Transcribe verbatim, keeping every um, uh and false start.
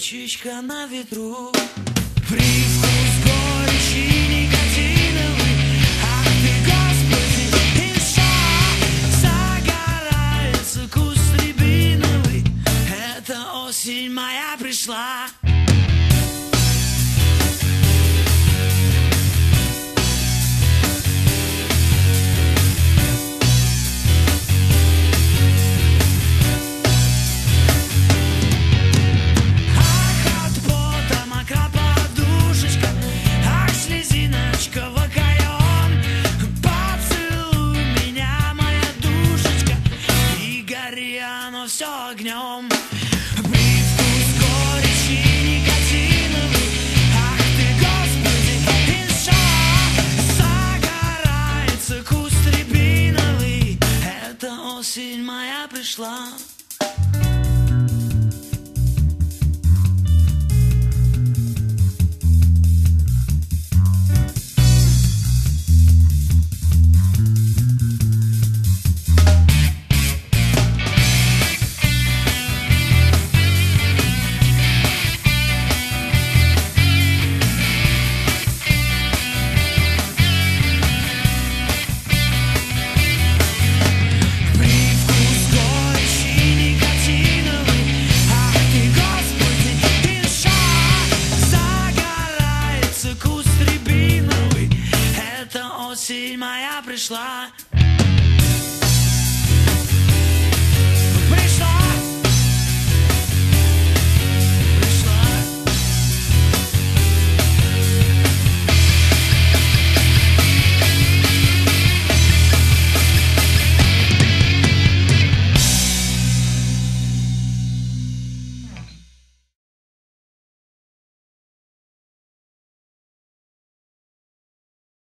горчичка на ветру. Привкус горечи никотиновый. Ах ты, Господи, и что? Загорается куст рябиновый. Это осень моя пришла. Все огнем. Привкус горечи никотиновый. Ах ты, Господи, и что? Загорается куст рябиновый. Это осень моя пришла. Осень моя пришла.